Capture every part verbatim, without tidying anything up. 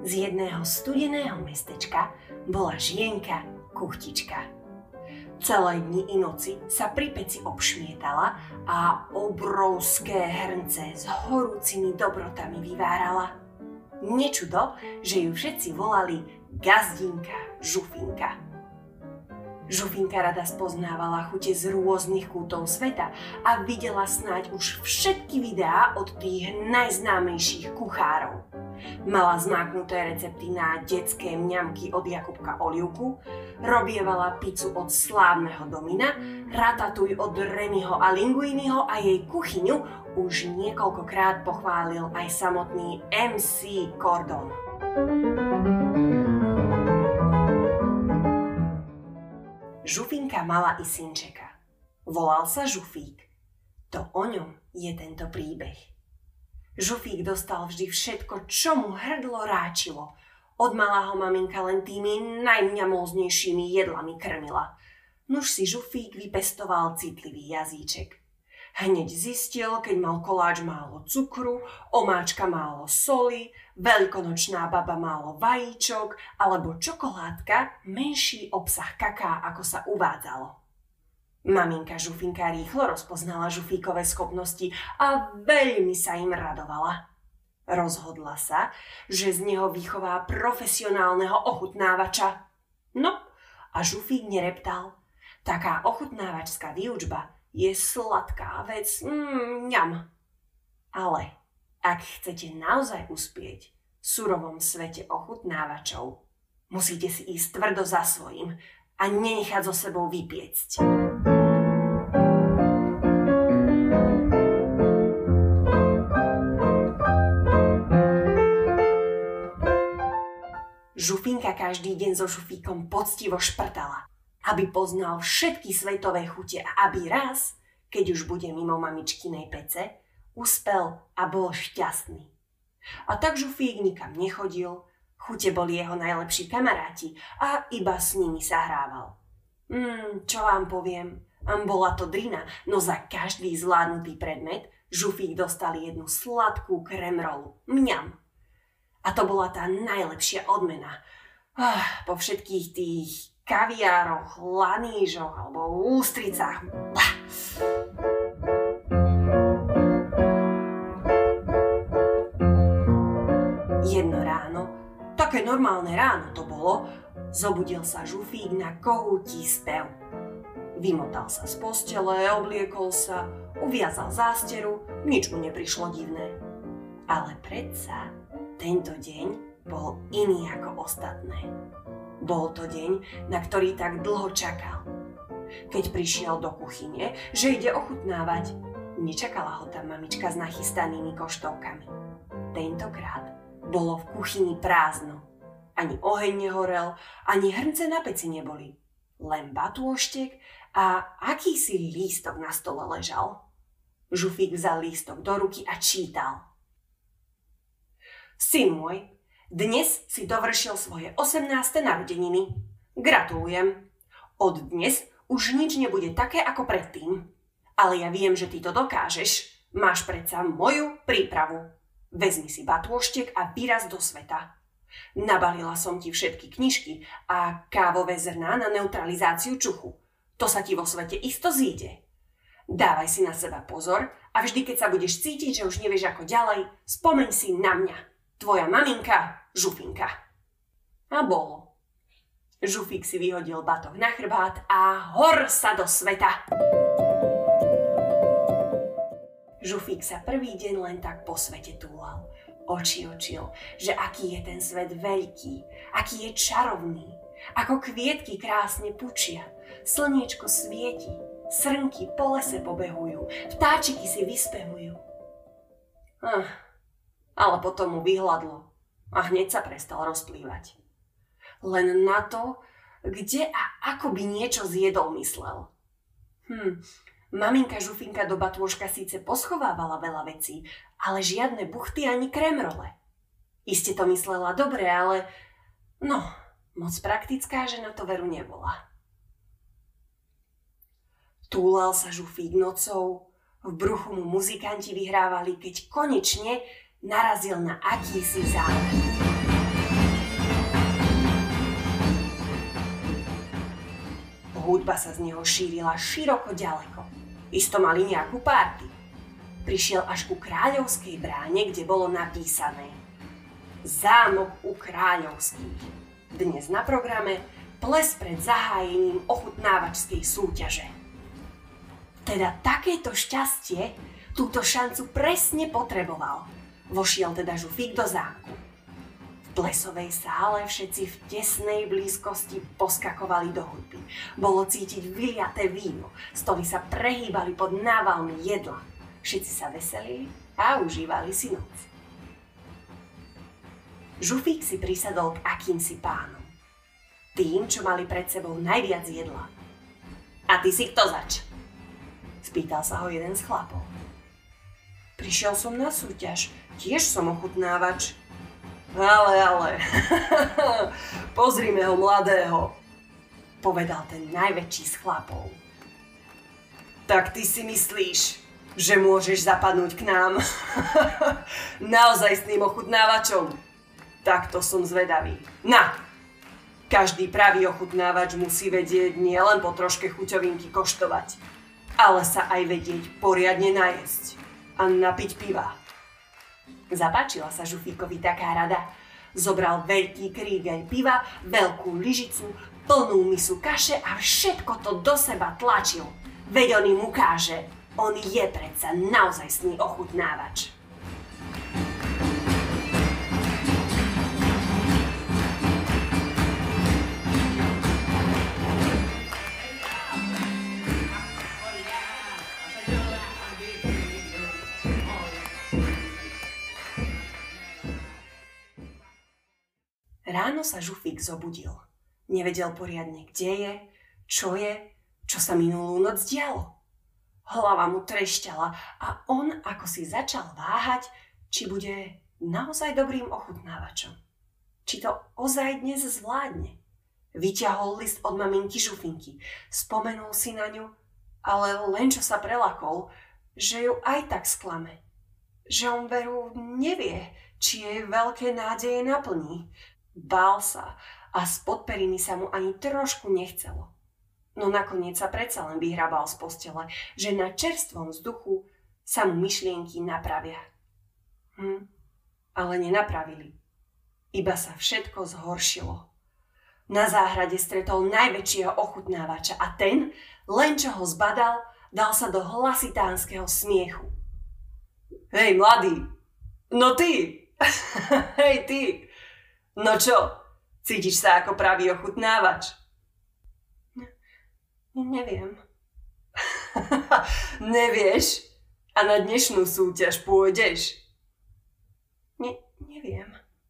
Z jedného studeného mestečka bola žienka Kuchtička. Celé dni i noci sa pri peci obšmietala a obrovské hrnce s horúcimi dobrotami vyvárala. Nečudo, že ju všetci volali gazdinka Žufinka. Žufinka rada spoznávala chute z rôznych kútov sveta a videla snáď už všetky videá od tých najznámejších kuchárov. Mala zmáknuté recepty na detské mňamky od Jakubka Olivku, robievala pizzu od slávneho Domina, ratatouille od Remyho a Linguiniho a jej kuchyňu už niekoľkokrát pochválil aj samotný em cé Cordon. Žufinka mala i synčeka. Volal sa Žufík. To o ňom je tento príbeh. Žufík dostal vždy všetko, čo mu hrdlo ráčilo. Od malá ho maminka len tými najmňamóznejšími jedlami krmila. Nuž si Žufík vypestoval citlivý jazyček. Hneď zistil, keď mal koláč málo cukru, omáčka málo soli, veľkonočná baba málo vajíčok alebo čokoládka menší obsah kaká, ako sa uvádzalo. Maminka Žufinka rýchlo rozpoznala Žufíkove schopnosti a veľmi sa im radovala. Rozhodla sa, že z neho vychová profesionálneho ochutnávača. No a Žufík nereptal. Taká ochutnávačská výučba je sladká vec, mm, ňam. Ale ak chcete naozaj uspieť v surovom svete ochutnávačov, musíte si ísť tvrdo za svojím a nenechať so sebou vypiecť. Žufinka každý deň so Žufíkom poctivo šprtala, aby poznal všetky svetové chute a aby raz, keď už bude mimo mamičkinej pece, uspel a bol šťastný. A tak Žufík nikam nechodil, chute boli jeho najlepší kamaráti a iba s nimi sa hrával. Hmm, čo vám poviem, bola to drina, no za každý zvládnutý predmet Žufík dostal jednu sladkú kremrolu. Mňam. A to bola tá najlepšia odmena. Ah, po všetkých tých kaviároch, lanížoch alebo ústricách. Bah. Jedno ráno, také normálne ráno to bolo, zobudil sa Žufík na kohútí spev. Vymotal sa z postele, obliekol sa, uviazal zásteru, nič mu neprišlo divné. Ale predsa tento deň bol iný ako ostatné. Bol to deň, na ktorý tak dlho čakal. Keď prišiel do kuchyne, že ide ochutnávať, nečakala ho tam mamička s nachystanými koštovkami. Tentokrát bolo v kuchyni prázdno. Ani oheň nehorel, ani hrnce na peci neboli. Len batôštek a akýsi lístok na stole ležal. Žufík vzal lístok do ruky a čítal. Syn môj, dnes si dovršil svoje osemnáste narodeniny. Gratulujem. Od dnes už nič nebude také ako predtým. Ale ja viem, že ty to dokážeš. Máš predsa moju prípravu. Vezmi si batôštek a vyraz do sveta. Nabalila som ti všetky knižky a kávové zrná na neutralizáciu čuchu. To sa ti vo svete isto zíde. Dávaj si na seba pozor a vždy, keď sa budeš cítiť, že už nevieš ako ďalej, spomeň si na mňa. Tvoja maminka, Žufinka. A bolo. Žufík si vyhodil batoh na chrbát a hor sa do sveta. Žufík sa prvý deň len tak po svete túlal. Oči očil, že aký je ten svet veľký, aký je čarovný, ako kvietky krásne pučia, slniečko svieti, srnky po lese pobehujú, vtáčiky si vyspevujú. Ah, ale potom mu vyhladlo a hneď sa prestal rozplývať. Len na to, kde a ako by niečo zjedol, myslel. Hm, maminka Žufinka do batôžka síce poschovávala veľa vecí, ale žiadne buchty ani kremrole. Iste to myslela dobre, ale no, moc praktická žena to veru nebola. Túlal sa Žufík nocou, v bruchu mu muzikanti vyhrávali, keď konečne narazil na akýsi zámok. hudba sa z neho šírila široko ďaleko. Isto mali nejakú párty. Prišiel až ku kráľovskej bráne, kde bolo napísané Zámok u kráľovských. Dnes na programe ples pred zahájením ochutnávačskej súťaže. Teda takéto šťastie túto šancu presne potreboval. Vošiel teda Žufík do zámku. V plesovej sále všetci v tesnej blízkosti poskakovali do hudby. Bolo cítiť vyliaté víno, stoly sa prehýbali pod návalmi jedla. Všetci sa veselili a užívali si noc. Žufík si prisadol k akýmsi pánom. Tým, čo mali pred sebou najviac jedla. A ty si kto zač? Spýtal sa ho jeden z chlapov. Prišiel som na súťaž, tiež som ochutnávač. Ale, ale, pozrime ho mladého, povedal ten najväčší z chlapov. Tak ty si myslíš, že môžeš zapadnúť k nám? Naozaj s tým ochutnávačom? Takto som zvedavý. Na! Každý pravý ochutnávač musí vedieť nielen po troške chuťovinky koštovať, ale sa aj vedieť poriadne najesť a napiť piva. Zapáčila sa Žufíkovi taká rada. Zobral veľký krígeň piva, veľkú lyžicu, plnú misu kaše a všetko to do seba tlačil. Veď on im ukáže, on je predsa naozajstný ochutnávač. Ráno sa Žufík zobudil. Nevedel poriadne, kde je, čo je, čo sa minulú noc dialo. Hlava mu trešťala a on ako si začal váhať, či bude naozaj dobrým ochutnávačom. Či to ozaj dnes zvládne. Vyťahol list od maminky Žufinky, spomenul si na ňu, ale len čo sa prelakol, že ju aj tak sklame. Že on veru nevie, či jej veľké nádeje naplní. Bál sa a spod periny sa mu ani trošku nechcelo. No nakoniec sa predsa len vyhrabal z postele, že na čerstvom vzduchu sa mu myšlienky napravia. Hm, ale nenapravili. Iba sa všetko zhoršilo. Na záhrade stretol najväčšieho ochutnávača a ten, len čo ho zbadal, dal sa do hlasitánskeho smiechu. Hej, mladý, no ty, hej ty, no čo, cítiš sa ako pravý ochutnávač? Neviem. Nevieš? A na dnešnú súťaž pôjdeš? Ne, neviem.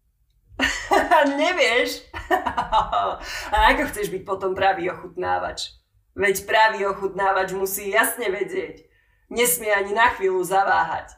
Nevieš? A ako chceš byť potom pravý ochutnávač? Veď pravý ochutnávač musí jasne vedieť. Nesmie ani na chvíľu zaváhať.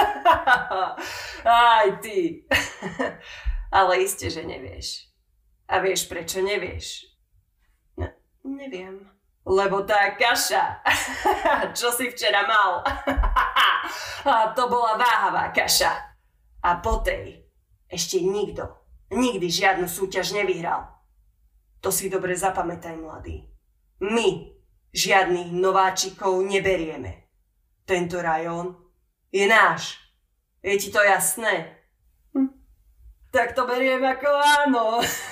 Aj ty. Ale iste, že nevieš. A vieš, prečo nevieš? Ne, neviem. Lebo tá kaša, čo si včera mal, a to bola váhavá kaša. A po tej ešte nikto, nikdy žiadnu súťaž nevyhral. To si dobre zapamätaj, mladý. My žiadnych nováčikov neberieme. Tento rajón je náš. Je ti to jasné? Hm. Tak to beriem ako áno.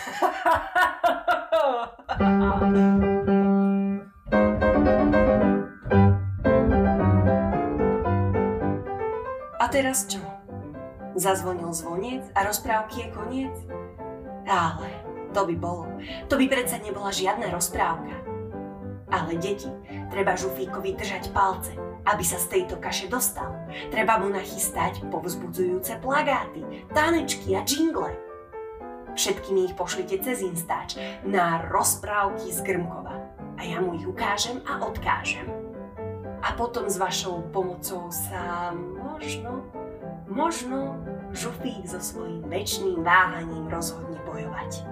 A teraz čo? Zazvonil zvoniec a rozprávky je koniec? Ale to by bolo. To by predsa nebola žiadna rozprávka. Ale deti, treba Žufíkovi držať palce, aby sa z tejto kaše dostal. Treba mu nachystať povzbudzujúce plagáty, tanečky a džingle. Všetkými ich pošlite cez Instač na rozprávky z Grmkova. A ja mu ich ukážem a odkážem. A potom s vašou pomocou sa možno, možno Žufík so svojím večným váhaním rozhodne bojovať.